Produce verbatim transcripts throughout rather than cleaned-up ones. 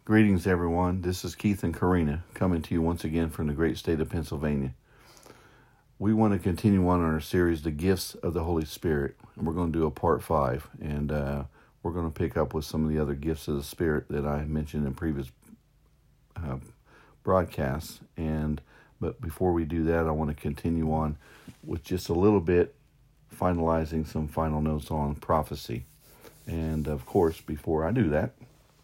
Greetings, everyone. This is Keith and Karina coming to you once again from the great state of Pennsylvania. We want to continue on our series, The Gifts of the Holy Spirit. And we're going to do a part five, and uh, we're going to pick up with some of the other gifts of the Spirit that I mentioned in previous uh, broadcasts. And but before we do that, I want to continue on with just a little bit, finalizing some final notes on prophecy. And of course, before I do that,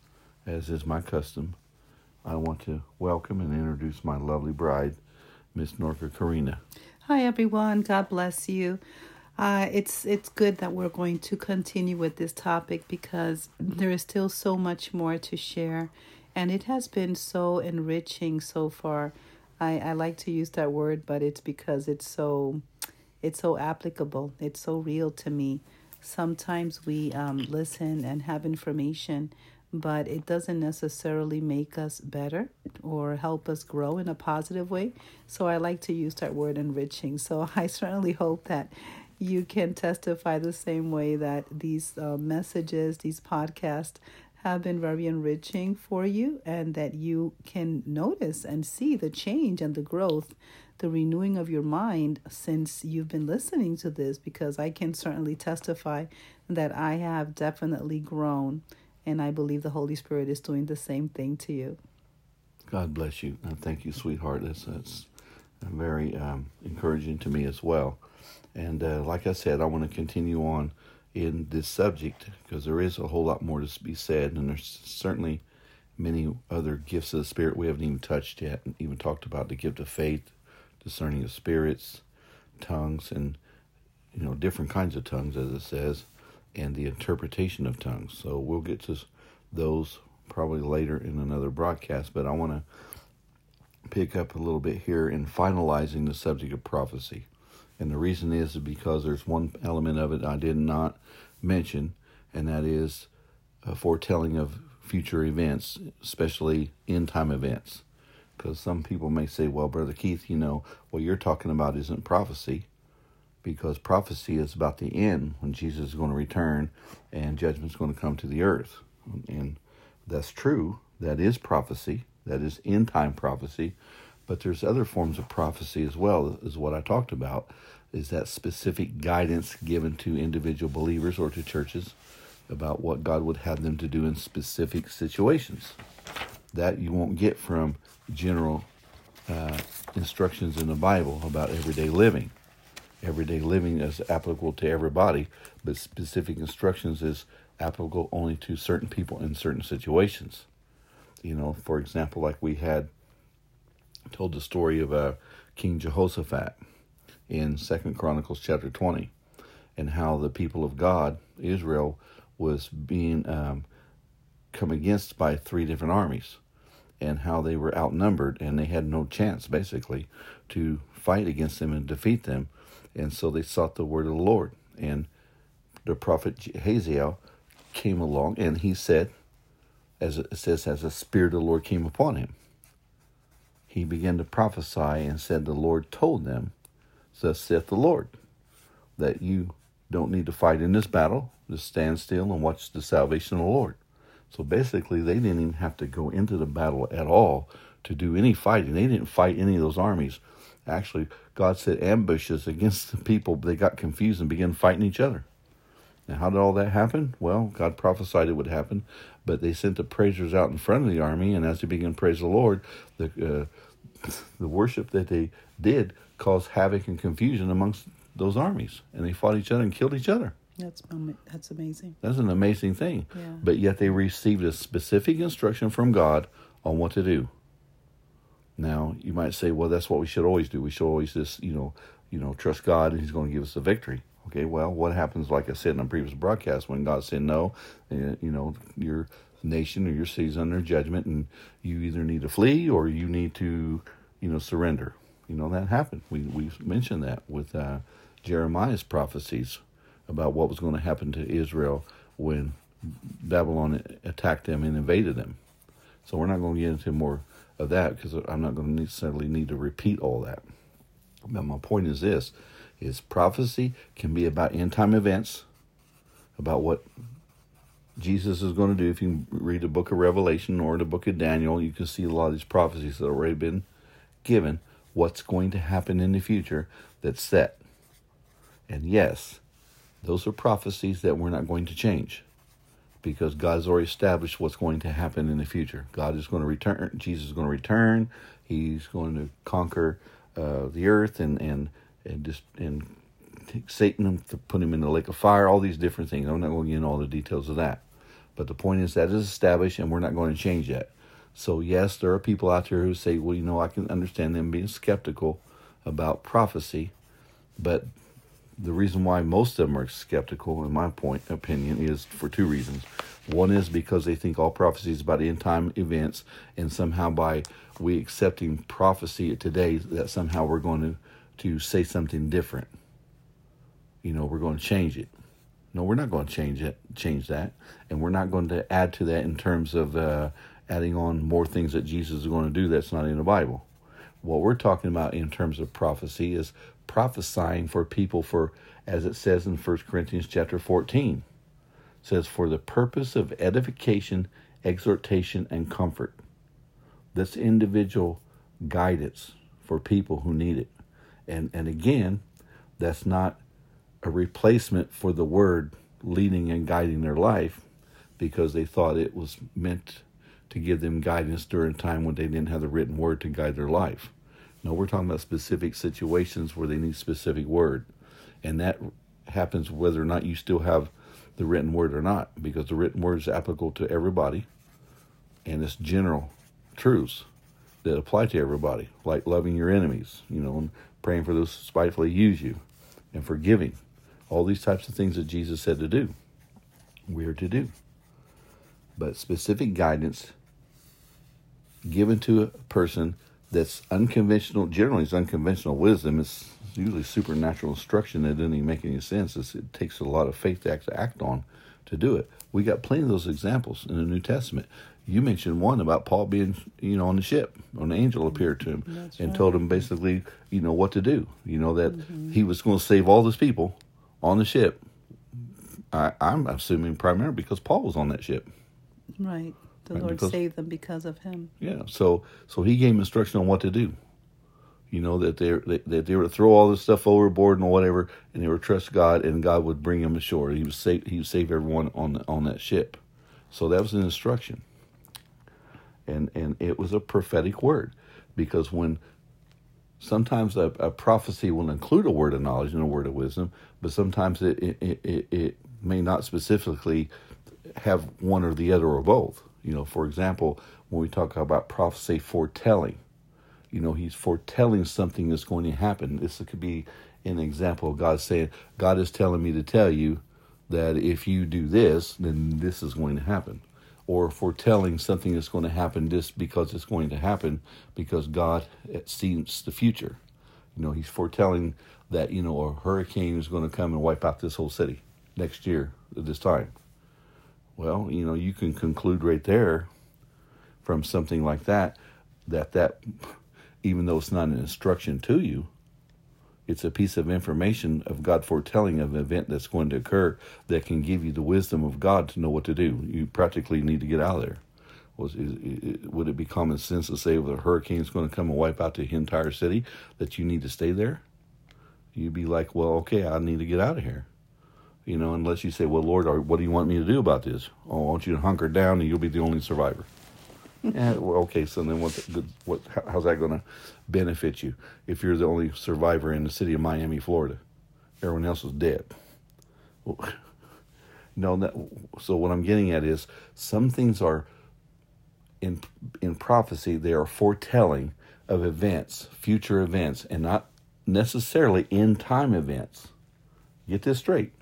as is my custom, I want to welcome and introduce my lovely bride, Miss Norka Karina. Hi, everyone. God bless you. Uh, it's it's good that we're going to continue with this topic because there is still so much more to share, and it has been so enriching so far. I, I like to use that word, but it's because it's so it's so applicable. It's so real to me. Sometimes we um, listen and have information, but it doesn't necessarily make us better or help us grow in a positive way. So I like to use that word enriching. So I certainly hope that you can testify the same way that these uh, messages, these podcasts have been very enriching for you, and that you can notice and see the change and the growth, the renewing of your mind since you've been listening to this, because I can certainly testify that I have definitely grown. And I believe the Holy Spirit is doing the same thing to you. God bless you. And thank you, sweetheart. That's, that's very um, encouraging to me as well. And uh, like I said, I want to continue on in this subject because there is a whole lot more to be said. And there's certainly many other gifts of the Spirit we haven't even touched yet. And even talked about the gift of faith, discerning of spirits, tongues, and, you know, different kinds of tongues, as it says, and the interpretation of tongues. So we'll get to those probably later in another broadcast, but I want to pick up a little bit here in finalizing the subject of prophecy. And the reason is because there's one element of it I did not mention, and that is a foretelling of future events, especially end-time events. Because some people may say, well, Brother Keith, you know, what you're talking about isn't prophecy, because prophecy is about the end, when Jesus is going to return and judgment is going to come to the earth. And that's true. That is prophecy. That is end-time prophecy. But there's other forms of prophecy as well, is what I talked about, is that specific guidance given to individual believers or to churches about what God would have them to do in specific situations. That you won't get from general uh, instructions in the Bible about everyday living. Everyday living is applicable to everybody, but specific instructions is applicable only to certain people in certain situations. You know, for example, like we had told the story of uh, King Jehoshaphat in Second Chronicles chapter twenty, and how the people of God, Israel, was being um, come against by three different armies, and how they were outnumbered, and they had no chance, basically, to fight against them and defeat them. And so they sought the word of the Lord. And the prophet Hazael came along, and he said, as it says, as the Spirit of the Lord came upon him, he began to prophesy and said, the Lord told them, thus saith the Lord, that you don't need to fight in this battle. Just stand still and watch the salvation of the Lord. So basically, they didn't even have to go into the battle at all to do any fighting. They didn't fight any of those armies. Actually, God set ambushes against the people. They got confused and began fighting each other. Now, how did all that happen? Well, God prophesied it would happen, but they sent the praisers out in front of the army, and as they began to praise the Lord, the uh, the worship that they did caused havoc and confusion amongst those armies, and they fought each other and killed each other. That's that's amazing. That's an amazing thing. Yeah. But yet they received a specific instruction from God on what to do. Now, you might say, well, that's what we should always do. We should always just, you know, you know, trust God and he's going to give us the victory. Okay, well, what happens, like I said in a previous broadcast, when God said no, uh, you know, your nation or your city is under judgment and you either need to flee or you need to, you know, surrender. You know, that happened. We we mentioned that with uh, Jeremiah's prophecies about what was going to happen to Israel when Babylon attacked them and invaded them. So we're not going to get into more of that because I'm not going to necessarily need to repeat all that. But my point is this, is prophecy can be about end-time events, about what Jesus is going to do. If you read the book of Revelation or the book of Daniel, you can see a lot of these prophecies that have already been given, what's going to happen in the future that's set. And yes, those are prophecies that we're not going to change, because God's already established what's going to happen in the future. God is going to return. Jesus is going to return. He's going to conquer uh, the earth and and and just and take Satan and put him in the lake of fire. All these different things. I'm not going to get into all the details of that. But the point is that is established, and we're not going to change that. So yes, there are people out there who say, well, you know, I can understand them being skeptical about prophecy, but the reason why most of them are skeptical, in my point opinion, is for two reasons. One is because they think all prophecy is about end-time events, and somehow by we accepting prophecy today, that somehow we're going to, to say something different. You know, we're going to change it. No, we're not going to change it, change that, and we're not going to add to that in terms of uh, adding on more things that Jesus is going to do that's not in the Bible. What we're talking about in terms of prophecy is prophesying for people for, as it says in First Corinthians chapter fourteen, it says, for the purpose of edification, exhortation, and comfort. That's individual guidance for people who need it. And and again, that's not a replacement for the word leading and guiding their life, because they thought it was meant to give them guidance during a time when they didn't have the written word to guide their life. No, we're talking about specific situations where they need specific word. And that happens whether or not you still have the written word or not, because the written word is applicable to everybody, and it's general truths that apply to everybody, like loving your enemies, you know, and praying for those who spitefully use you, and forgiving. All these types of things that Jesus said to do, we're to do. But specific guidance given to a person that's unconventional, generally it's unconventional wisdom. It's usually supernatural instruction that doesn't even make any sense. It's, it takes a lot of faith to act, to act on to do it. We got plenty of those examples in the New Testament. You mentioned one about Paul being, you know, on the ship, when an angel appeared to him. That's and right. Told him basically, you know, what to do. You know, that mm-hmm. he was going to save all those people on the ship. I, I'm assuming primarily because Paul was on that ship. Right. The right? Lord because, saved them because of him. Yeah. So so he gave instruction on what to do. You know, that they that they were to throw all this stuff overboard and whatever, and they were to trust God, and God would bring them ashore. He would save he would save everyone on the, on that ship. So that was an instruction. And and it was a prophetic word, because when sometimes a, a prophecy will include a word of knowledge and a word of wisdom, but sometimes it it, it it may not specifically have one or the other or both. You know, for example, when we talk about prophecy foretelling, you know, he's foretelling something that's going to happen. This could be an example of God saying, God is telling me to tell you that if you do this, then this is going to happen. Or foretelling something that's going to happen just because it's going to happen, because God sees the future. You know, he's foretelling that, you know, a hurricane is going to come and wipe out this whole city next year at this time. Well, you know, you can conclude right there from something like that, that that, even though it's not an instruction to you, it's a piece of information of God foretelling of an event that's going to occur that can give you the wisdom of God to know what to do. You practically need to get out of there. Was is, is, would it be common sense to say, well, a hurricane is going to come and wipe out the entire city, that you need to stay there? You'd be like, well, okay, I need to get out of here. You know, unless you say, well, Lord, what do you want me to do about this? Oh, I want you to hunker down and you'll be the only survivor. Yeah, well, okay, so then what, what, how's that going to benefit you if you're the only survivor in the city of Miami, Florida? Everyone else is dead. Well, no, that, so what I'm getting at is some things are, in in prophecy, they are foretelling of events, future events, and not necessarily end-time events. Get this straight.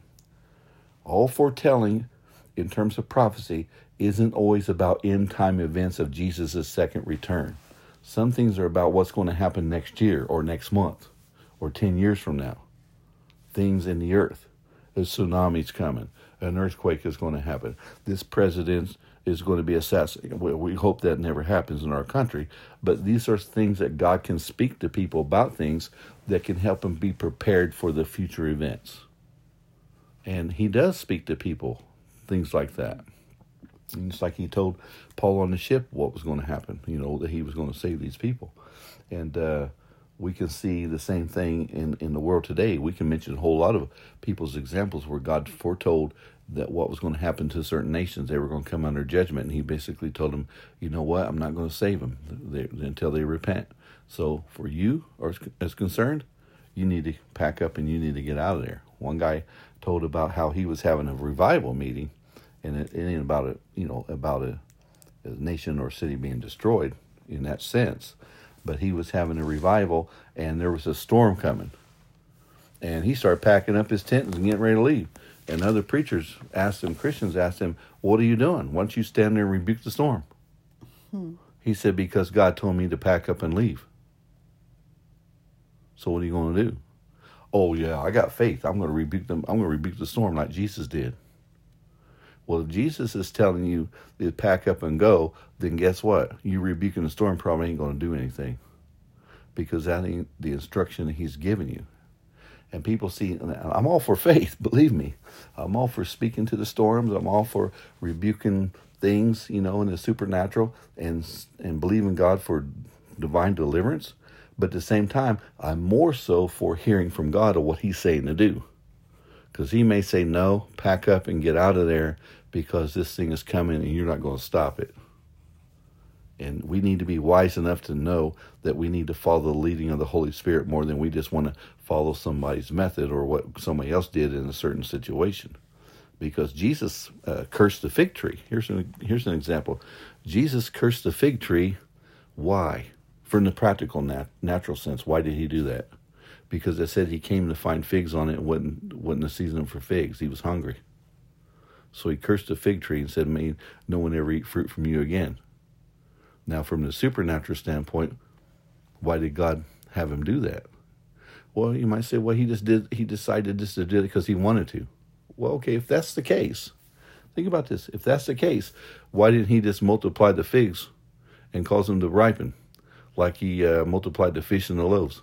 All foretelling in terms of prophecy isn't always about end-time events of Jesus' second return. Some things are about what's going to happen next year or next month or ten years from now. Things in the earth. A tsunami's coming. An earthquake is going to happen. This president is going to be assassinated. Well, we hope that never happens in our country. But these are things that God can speak to people about, things that can help them be prepared for the future events. And he does speak to people, things like that. And it's like he told Paul on the ship what was going to happen, you know, that he was going to save these people. And uh, we can see the same thing in, in the world today. We can mention a whole lot of people's examples where God foretold that what was going to happen to certain nations, they were going to come under judgment. And he basically told them, you know what, I'm not going to save them they, until they repent. So for you or as concerned, you need to pack up and you need to get out of there. One guy told about how he was having a revival meeting, and it, it ain't about a, you know, about a, a nation or city being destroyed in that sense. But he was having a revival, and there was a storm coming. And he started packing up his tent and getting ready to leave. And other preachers asked him, Christians asked him, what are you doing? Why don't you stand there and rebuke the storm? Hmm. He said, because God told me to pack up and leave. So what are you going to do? Oh, yeah, I got faith. I'm going to rebuke them. I'm going to rebuke the storm like Jesus did. Well, if Jesus is telling you to pack up and go, then guess what? You rebuking the storm probably ain't going to do anything, because that ain't the instruction that he's giving you. And people see, I'm all for faith, believe me. I'm all for speaking to the storms. I'm all for rebuking things, you know, in the supernatural, and and believing God for divine deliverance. But at the same time, I'm more so for hearing from God of what he's saying to do. Because he may say, no, pack up and get out of there, because this thing is coming and you're not going to stop it. And we need to be wise enough to know that we need to follow the leading of the Holy Spirit more than we just want to follow somebody's method or what somebody else did in a certain situation. Because Jesus uh, cursed the fig tree. Here's an, here's an example. Jesus cursed the fig tree. Why? From the practical, nat- natural sense, why did he do that? Because it said he came to find figs on it and wasn't, wasn't the season for figs. He was hungry. So he cursed the fig tree and said, may no one ever eat fruit from you again. Now, from the supernatural standpoint, why did God have him do that? Well, you might say, well, he just did, he decided just to do it because he wanted to. Well, okay, if that's the case, think about this. If that's the case, why didn't he just multiply the figs and cause them to ripen like he uh, multiplied the fish and the loaves?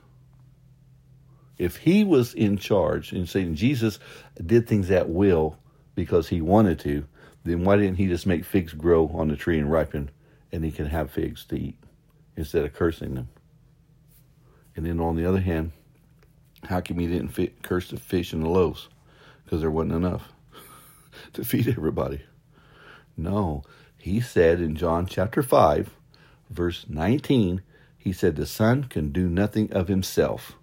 If he was in charge and saying Jesus did things at will because he wanted to, then why didn't he just make figs grow on the tree and ripen, and he can have figs to eat instead of cursing them? And then on the other hand, how come he didn't fit, curse the fish and the loaves? Because there wasn't enough to feed everybody. No, he said in John chapter five, verse nineteen, he said the Son can do nothing of himself.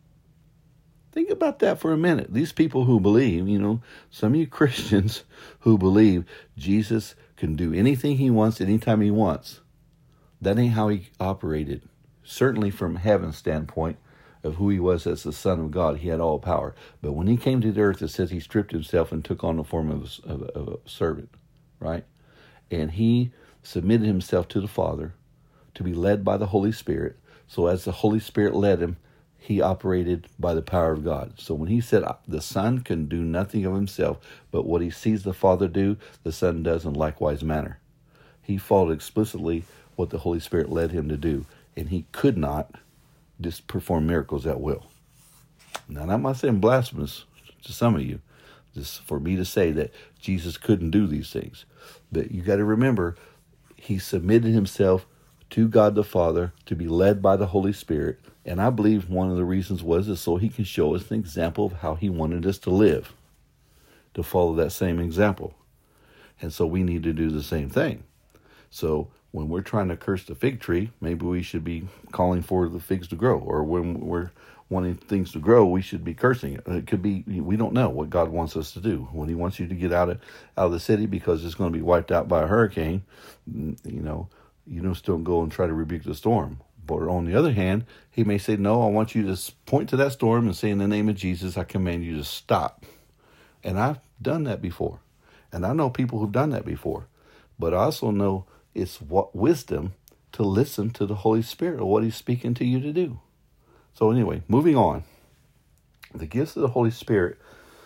Think about that for a minute. These people who believe, you know, some of you Christians who believe Jesus can do anything he wants, anytime he wants. That ain't how he operated. Certainly from heaven's standpoint of who he was as the Son of God, he had all power. But when he came to the earth, it says he stripped himself and took on the form of a, of a, of a servant, right? And he submitted himself to the Father to be led by the Holy Spirit. So as the Holy Spirit led him, he operated by the power of God. So when he said the Son can do nothing of himself, but what he sees the Father do, the Son does in likewise manner. He followed explicitly what the Holy Spirit led him to do, and he could not just perform miracles at will. Now, I'm not saying blasphemous to some of you, just for me to say that Jesus couldn't do these things. But you got to remember, he submitted himself to God the Father to be led by the Holy Spirit. And I believe one of the reasons was is so he can show us an example of how he wanted us to live, to follow that same example. And so we need to do the same thing. So when we're trying to curse the fig tree, maybe we should be calling for the figs to grow. Or when we're wanting things to grow, we should be cursing it. It could be, we don't know what God wants us to do. When he wants you to get out of, out of the city because it's going to be wiped out by a hurricane, you know, you don't still go and try to rebuke the storm. But on the other hand, he may say, no, I want you to point to that storm and say, in the name of Jesus, I command you to stop. And I've done that before. And I know people who've done that before. But I also know it's what wisdom to listen to the Holy Spirit or what he's speaking to you to do. So anyway, moving on. The gifts of the Holy Spirit,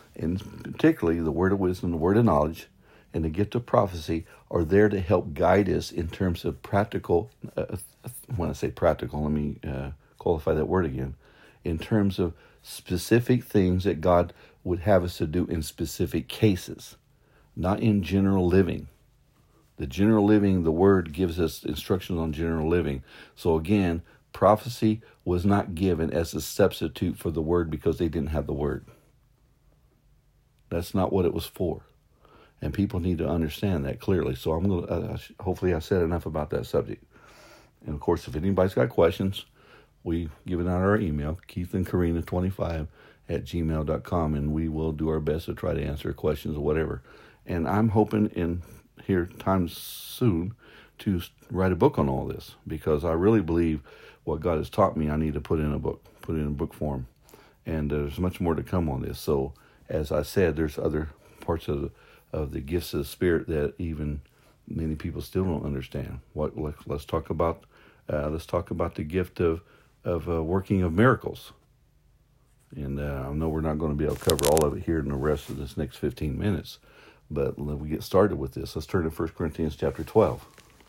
and particularly the word of wisdom, the word of knowledge, and the gift of prophecy are there to help guide us in terms of practical, uh, when I say practical, let me uh, qualify that word again, in terms of specific things that God would have us to do in specific cases, not in general living. The general living, the Word gives us instructions on general living. So again, prophecy was not given as a substitute for the Word because they didn't have the Word. That's not what it was for. And people need to understand that clearly. So I'm going to, uh, hopefully I said enough about that subject. And of course, if anybody's got questions, we give it out our email, Keith and Karina twenty-five at gmail dot com, and we will do our best to try to answer questions or whatever. And I'm hoping in here time soon to write a book on all this, because I really believe what God has taught me, I need to put in a book, put it in book form. And there's much more to come on this. So as I said, there's other parts of the, of the gifts of the Spirit that even many people still don't understand. What let's, let's talk about. Uh, let's talk about the gift of of uh, working of miracles. And uh, I know we're not going to be able to cover all of it here in the rest of this next fifteen minutes, but let we get started with this. Let's turn to First Corinthians chapter twelve.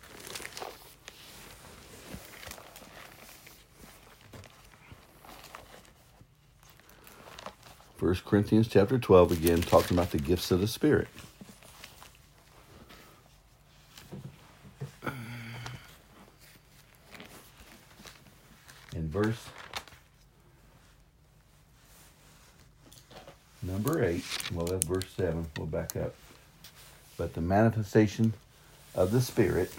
First Corinthians chapter twelve, again, talking about the gifts of the Spirit. In verse number eight, well, that's verse seven, we'll back up. But the manifestation of the Spirit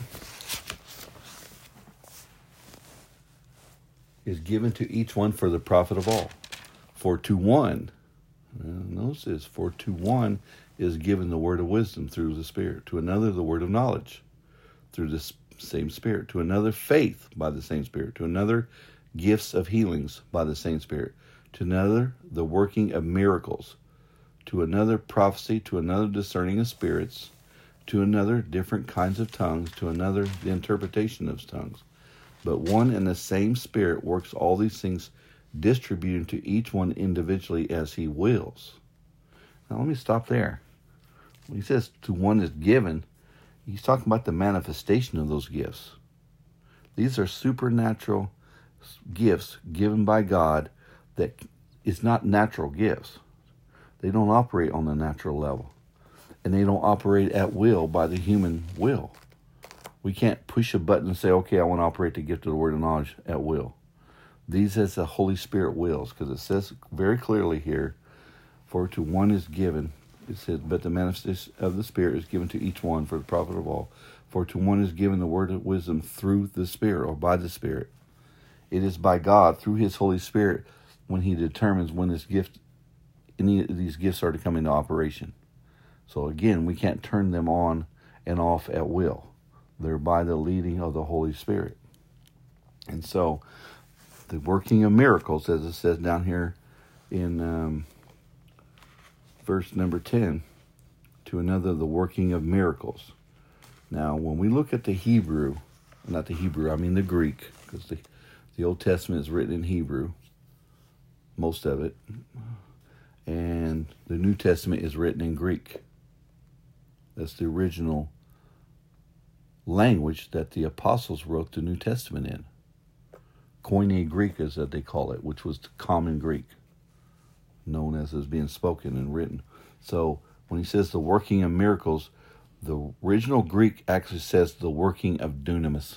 is given to each one for the profit of all. For to one, notice this, for to one is given the word of wisdom through the Spirit, to another the word of knowledge through the same Spirit, to another faith by the same Spirit, to another gifts of healings by the same Spirit, to another the working of miracles, to another prophecy, to another discerning of spirits, to another different kinds of tongues, to another the interpretation of tongues. But one and the same Spirit works all these things, distributing to each one individually as he wills. Now let me stop there. When he says to one is given, he's talking about the manifestation of those gifts. These are supernatural gifts given by God that is not natural gifts. They don't operate on the natural level. And they don't operate at will by the human will. We can't push a button and say, okay, I want to operate the gift of the word of knowledge at will. These as the Holy Spirit wills, because it says very clearly here, for to one is given, it says, but the manifestation of the Spirit is given to each one for the profit of all. For to one is given the word of wisdom through the Spirit, or by the Spirit. It is by God, through His Holy Spirit, when He determines when this gift, any of these gifts are to come into operation. So again, we can't turn them on and off at will. They're by the leading of the Holy Spirit. And so, the working of miracles, as it says down here in um, verse number ten, to another the working of miracles. Now, when we look at the Hebrew, not the Hebrew, I mean the Greek, because the, the Old Testament is written in Hebrew, most of it, and the New Testament is written in Greek. That's the original language that the apostles wrote the New Testament in. Koine Greek is that they call it, which was the common Greek, known as as being spoken and written. So when he says the working of miracles, the original Greek actually says the working of dunamis.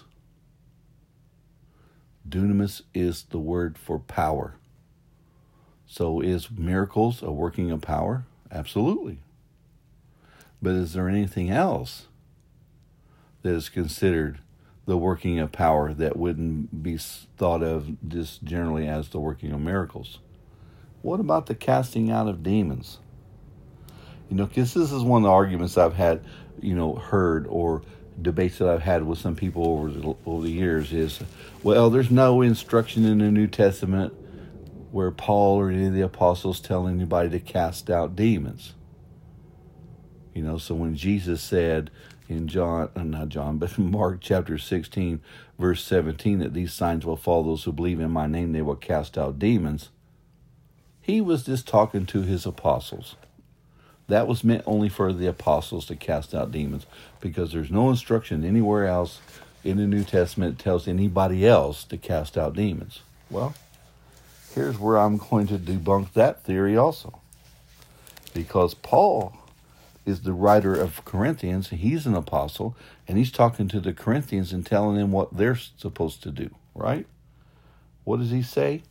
Dunamis is the word for power. So is miracles a working of power? Absolutely. But is there anything else that is considered the working of power that wouldn't be thought of just generally as the working of miracles? What about the casting out of demons? You know, because this is one of the arguments I've had, you know, heard or debates that I've had with some people over the, over the years is, well, there's no instruction in the New Testament where Paul or any of the apostles tell anybody to cast out demons. You know, so when Jesus said in John, uh, not John, but in Mark chapter sixteen, verse seventeen, that these signs will follow those who believe in my name, they will cast out demons, he was just talking to his apostles. That was meant only for the apostles to cast out demons, because there's no instruction anywhere else in the New Testament that tells anybody else to cast out demons. Well, here's where I'm going to debunk that theory also. Because Paul is the writer of Corinthians. He's an apostle, and he's talking to the Corinthians and telling them what they're supposed to do, right? What does he say?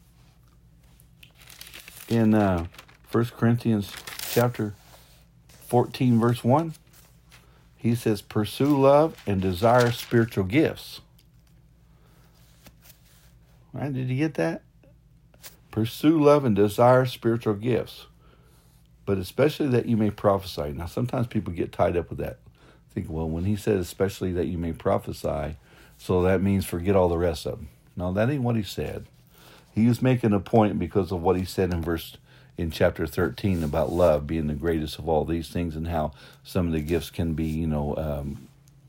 In uh, First Corinthians chapter fourteen, verse one, he says, pursue love and desire spiritual gifts. Right? Did you get that? Pursue love and desire spiritual gifts, but especially that you may prophesy. Now, sometimes people get tied up with that. Think, well, when he said especially that you may prophesy, so that means forget all the rest of them. No, that ain't what he said. He was making a point because of what he said in verse in chapter thirteen about love being the greatest of all these things, and how some of the gifts can be, you know, um,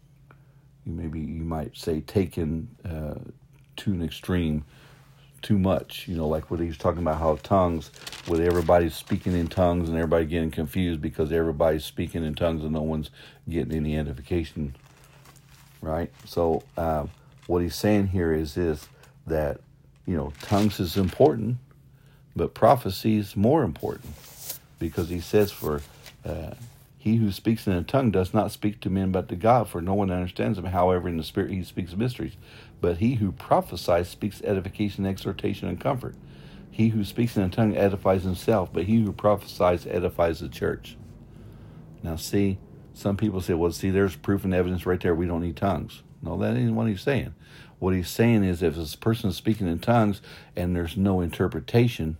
maybe you might say taken uh, to an extreme, too much. You know, like what he was talking about, how tongues, with everybody speaking in tongues and everybody getting confused because everybody's speaking in tongues and no one's getting any edification, right? So uh, what he's saying here is this, that, you know, tongues is important, but prophecy is more important, because he says, for uh, he who speaks in a tongue does not speak to men but to God, for no one understands him. However, in the Spirit he speaks mysteries. But he who prophesies speaks edification, exhortation, and comfort. He who speaks in a tongue edifies himself, but he who prophesies edifies the church. Now see, some people say, well, see, there's proof and evidence right there. We don't need tongues. No, that ain't what he's saying. What he's saying is, if this person is speaking in tongues and there's no interpretation,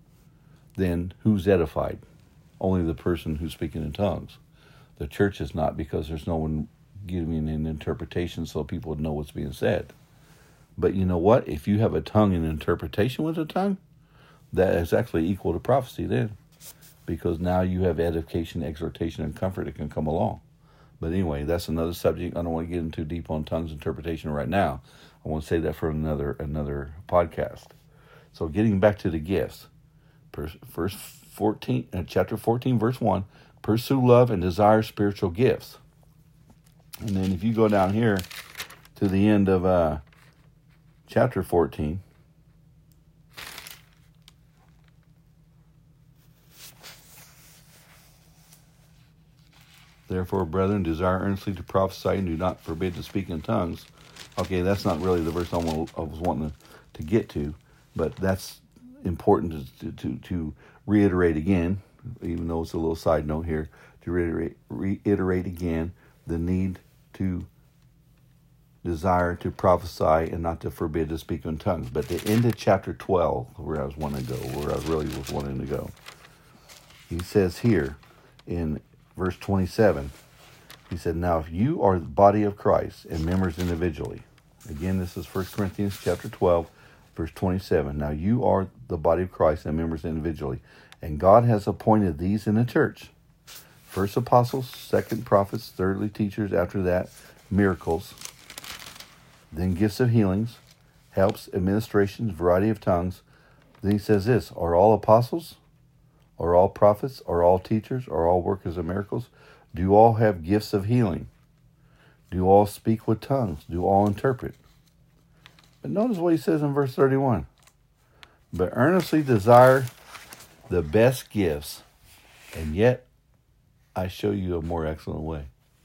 then who's edified? Only the person who's speaking in tongues. The church is not, because there's no one giving an interpretation so people would know what's being said. But you know what? If you have a tongue and interpretation with a tongue, that is actually equal to prophecy then. Because now you have edification, exhortation, and comfort that can come along. But anyway, that's another subject. I don't want to get into deep on tongues interpretation right now. I want to save that for another another podcast. So getting back to the gifts. Verse fourteen, uh, chapter fourteen, verse one, pursue love and desire spiritual gifts. And then if you go down here to the end of uh, chapter fourteen, therefore, brethren, desire earnestly to prophesy and do not forbid to speak in tongues. Okay, that's not really the verse I was wanting to, to get to, but that's important to, to, to reiterate again, even though it's a little side note here, to reiterate, reiterate again the need to desire to prophesy and not to forbid to speak in tongues. But the end of chapter twelve, where I was wanting to go, where I really was wanting to go, he says here in verse twenty-seven, he said, now if you are the body of Christ and members individually, again, this is First Corinthians chapter twelve, verse twenty-seven. Now you are the body of Christ and members individually, and God has appointed these in the church. First apostles, second prophets, thirdly teachers, after that miracles, then gifts of healings, helps, administrations, variety of tongues. Then he says this, are all apostles? Are all prophets? Are all teachers? Are all workers of miracles? Do all have gifts of healing? Do all speak with tongues? Do all interpret? But notice what he says in verse thirty-one. But earnestly desire the best gifts, and yet I show you a more excellent way.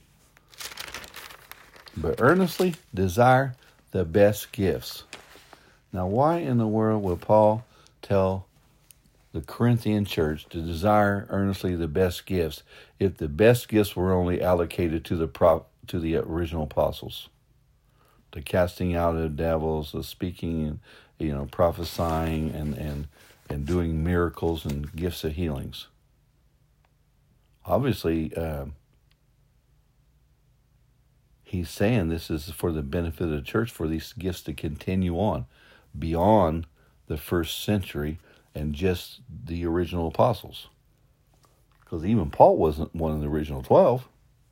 But earnestly desire the best gifts. Now, why in the world would Paul tell the Corinthian church to desire earnestly the best gifts if the best gifts were only allocated to the prop, to the original apostles? The casting out of devils, the speaking, and you know, prophesying, and, and, and doing miracles and gifts of healings. Obviously, uh, he's saying this is for the benefit of the church, for these gifts to continue on beyond the first century and just the original apostles. Because even Paul wasn't one of the original twelve.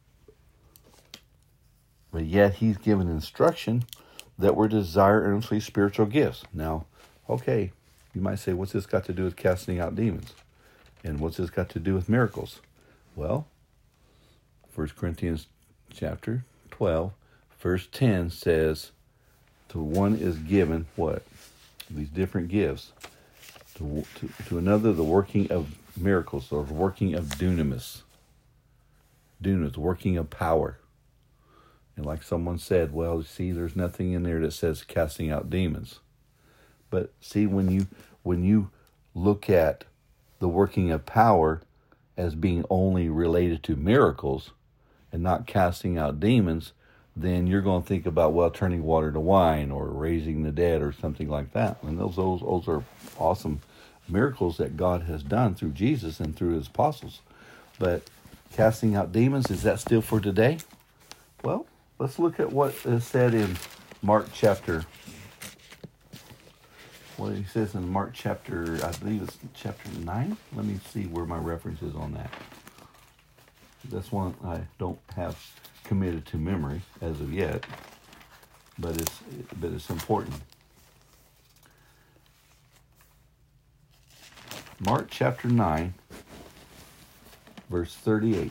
But yet he's given instruction that we're to desire earnestly spiritual gifts. Now, okay, you might say, what's this got to do with casting out demons? And what's this got to do with miracles? Well, First Corinthians chapter twelve, verse ten says, to one is given what? These different gifts. To, to, to another, the working of miracles, or working of dunamis. dunamis, working of power. And like someone said, well, see, there's nothing in there that says casting out demons. But see, when you when you look at the working of power as being only related to miracles and not casting out demons, then you're going to think about, well, turning water to wine or raising the dead or something like that. And those those, those are awesome miracles that God has done through Jesus and through his apostles. But casting out demons, is that still for today? Well, let's look at what is said in Mark chapter, what he says in Mark chapter, I believe it's chapter nine. Let me see where my reference is on that. That's one I don't have committed to memory as of yet, but it's but it's important. Mark chapter nine, verse thirty-eight.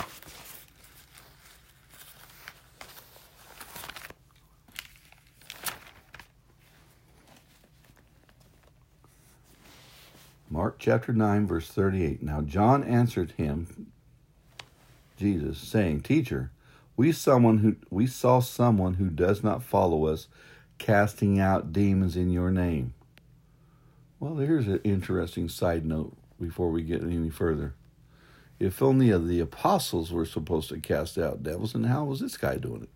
Mark chapter nine, verse thirty-eight. Now John answered him, Jesus, saying, Teacher, we someone who we saw someone who does not follow us casting out demons in your name. Well, here's an interesting side note before we get any further. If only the apostles were supposed to cast out devils, then how was this guy doing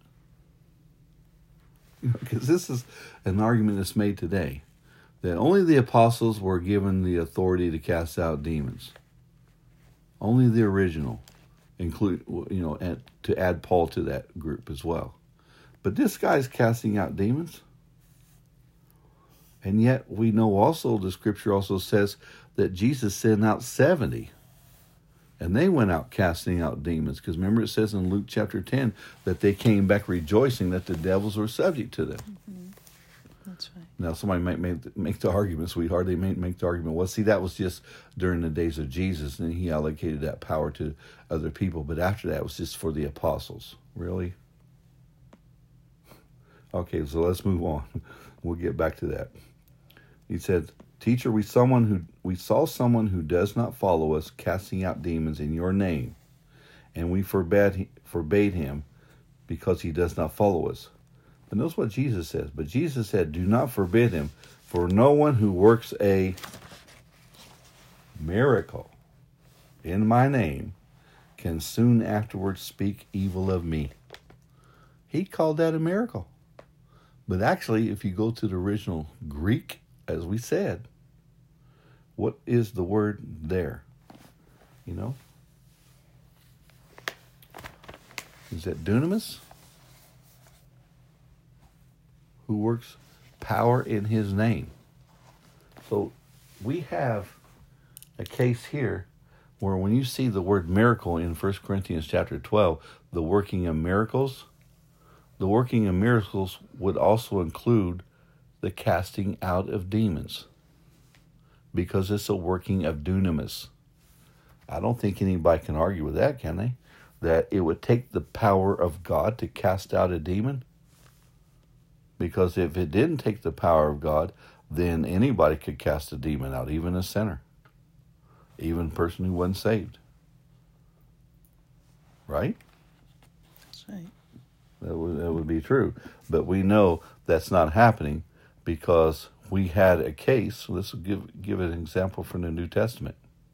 it? Because this is an argument that's made today, that only the apostles were given the authority to cast out demons. Only the original, include you know, and to add Paul to that group as well. But this guy's casting out demons. And yet we know also, the scripture also says that Jesus sent out seventy. And they went out casting out demons. Because remember, it says in Luke chapter ten that they came back rejoicing that the devils were subject to them. Mm-hmm. That's right. Now, somebody might make, make the argument, sweetheart, they may make the argument, well, see, that was just during the days of Jesus, and he allocated that power to other people. But after that, it was just for the apostles. Really? Okay, so let's move on. We'll get back to that. He said, Teacher, we someone who we saw someone who does not follow us casting out demons in your name, and we forbade forbade him because he does not follow us. But notice what Jesus says. But Jesus said, do not forbid him, for no one who works a miracle in my name can soon afterwards speak evil of me. He called that a miracle. But actually, if you go to the original Greek, as we said, what is the word there? You know? Is that dunamis? Who works power in his name. So we have a case here where when you see the word miracle in First Corinthians chapter twelve, the working of miracles, the working of miracles would also include the casting out of demons, because it's a working of dunamis. I don't think anybody can argue with that, can they? That it would take the power of God to cast out a demon? Because if it didn't take the power of God, then anybody could cast a demon out, even a sinner, even a person who wasn't saved. Right? That's right. That would, that would be true. But we know that's not happening, because we had a case. Let's give give an example from the New Testament.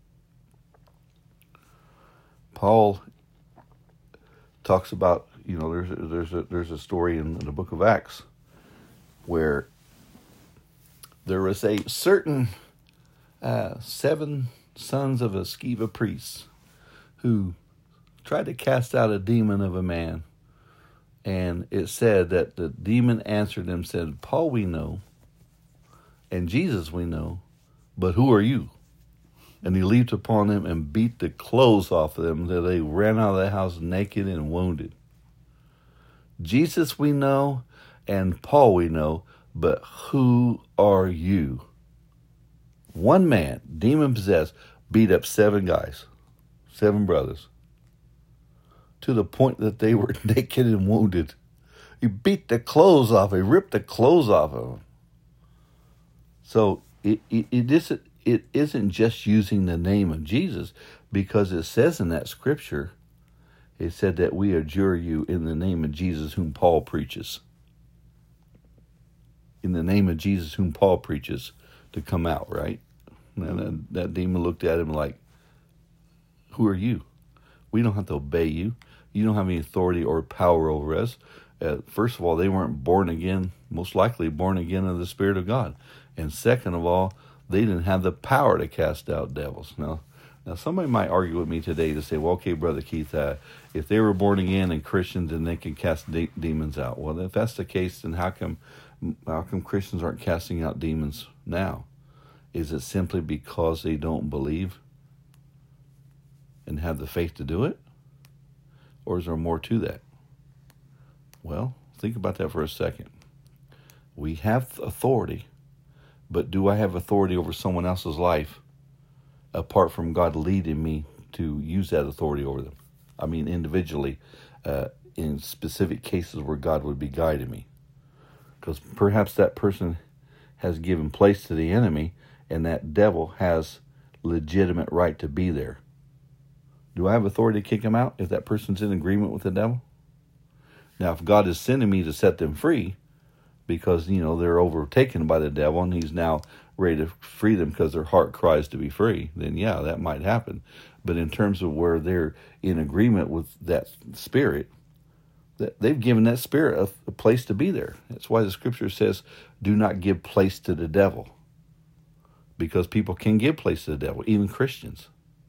Paul talks about, you know, there's a, there's a, there's a story in the book of Acts where there was a certain uh, seven sons of a Sceva priest who tried to cast out a demon of a man. And it said that the demon answered them, said, Paul we know, and Jesus we know, but who are you? And he leaped upon them and beat the clothes off of them, that they ran out of the house naked and wounded. Jesus we know, and Paul we know, but who are you? One man, demon-possessed, beat up seven guys, seven brothers, to the point that they were naked and wounded. He beat the clothes off. He ripped the clothes off of them. So it, it, it, isn't, it isn't just using the name of Jesus, because it says in that scripture It said that we adjure you in the name of Jesus whom Paul preaches. In the name of Jesus whom Paul preaches, to come out, right? And that, that demon looked at him like, who are you? We don't have to obey you. You don't have any authority or power over us. Uh, first of all, they weren't born again, most likely born again of the Spirit of God. And second of all, they didn't have the power to cast out devils. Now, now somebody might argue with me today to say, well, okay, Brother Keith, uh, if they were born again and Christians, then they can cast de- demons out. Well, if that's the case, then how come, how come Christians aren't casting out demons now? Is it simply because they don't believe and have the faith to do it? Or is there more to that? Well, think about that for a second. We have authority, but do I have authority over someone else's life apart from God leading me to use that authority over them? I mean, individually, uh, in specific cases where God would be guiding me. Because perhaps that person has given place to the enemy, and that devil has legitimate right to be there. Do I have authority to kick him out if that person's in agreement with the devil? Now, if God is sending me to set them free because, you know, they're overtaken by the devil and he's now ready to free them because their heart cries to be free, then yeah, that might happen. But in terms of where they're in agreement with that spirit, that they've given that spirit a, a place to be there. That's why the scripture says, do not give place to the devil. Because people can give place to the devil, even Christians.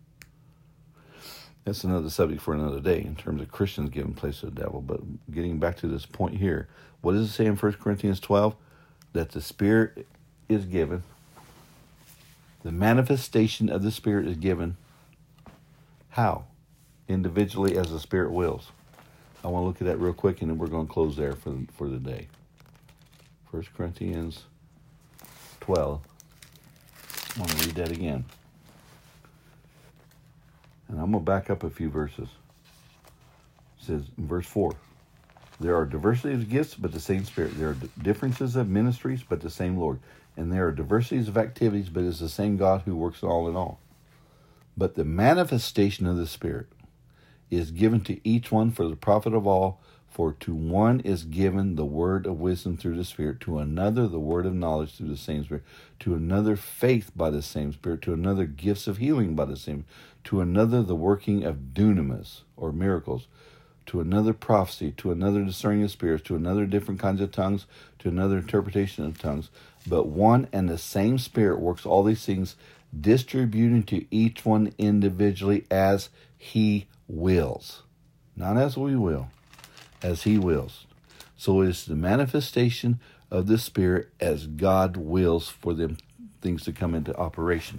That's another subject for another day in terms of Christians giving place to the devil. But getting back to this point here, what does it say in First Corinthians twelve? That the Spirit is given. The manifestation of the Spirit is given. How? Individually as the Spirit wills. I want to look at that real quick and then we're going to close there for, for the day. First Corinthians twelve. I'm going to read that again. And I'm going to back up a few verses. It says in verse four, there are diversities of gifts, but the same Spirit. There are differences of ministries, but the same Lord. And there are diversities of activities, but it's the same God who works all in all. But the manifestation of the Spirit is given to each one for the profit of all. For to one is given the word of wisdom through the Spirit, to another the word of knowledge through the same Spirit, to another faith by the same Spirit, to another gifts of healing by the same, to another the working of dunamis, or miracles, to another prophecy, to another discerning of spirits, to another different kinds of tongues, to another interpretation of tongues. But one and the same Spirit works all these things, distributing to each one individually as He wills. Not as we will. As He wills. So it's the manifestation of the Spirit as God wills for them things to come into operation.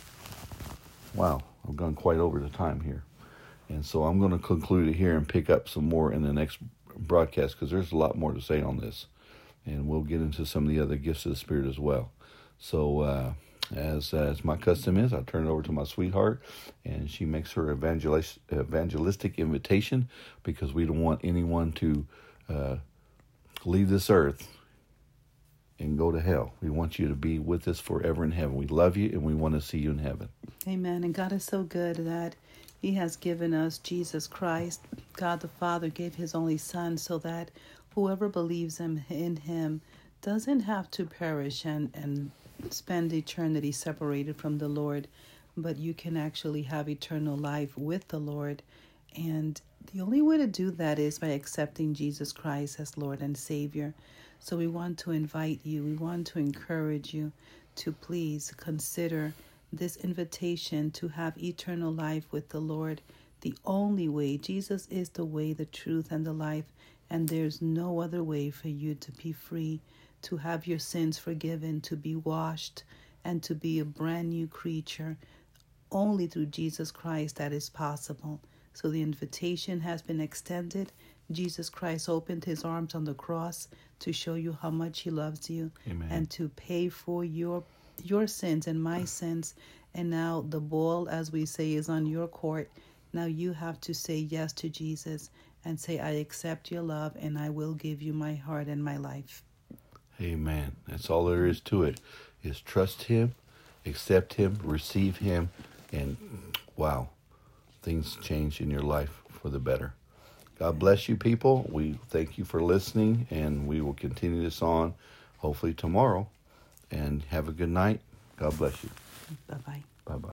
Wow, I've gone quite over the time here. And so I'm going to conclude it here and pick up some more in the next broadcast because there's a lot more to say on this. And we'll get into some of the other gifts of the Spirit as well. So uh, as, as my custom is, I'll turn it over to my sweetheart, and she makes her evangelist, evangelistic invitation because we don't want anyone to uh, leave this earth and go to hell. We want you to be with us forever in heaven. We love you, and we want to see you in heaven. Amen. And God is so good that He has given us Jesus Christ. God the Father gave His only Son so that whoever believes in Him doesn't have to perish and, and spend eternity separated from the Lord, but you can actually have eternal life with the Lord. And the only way to do that is by accepting Jesus Christ as Lord and Savior. So we want to invite you, we want to encourage you to please consider this invitation to have eternal life with the Lord. The only way, Jesus is the way, the truth, and the life, and there's no other way for you to be free, to have your sins forgiven, to be washed, and to be a brand new creature. Only through Jesus Christ that is possible. So the invitation has been extended. Jesus Christ opened His arms on the cross to show you how much He loves you. Amen. And to pay for your your sins and my sins. And now the ball, as we say, is on your court. Now you have to say yes to Jesus and say, I accept your love and I will give you my heart and my life. Amen. That's all there is to it, is trust Him, accept Him, receive Him, and wow, things change in your life for the better. God bless you, people. We thank you for listening, and we will continue this on hopefully tomorrow. And have a good night. God bless you. Bye-bye.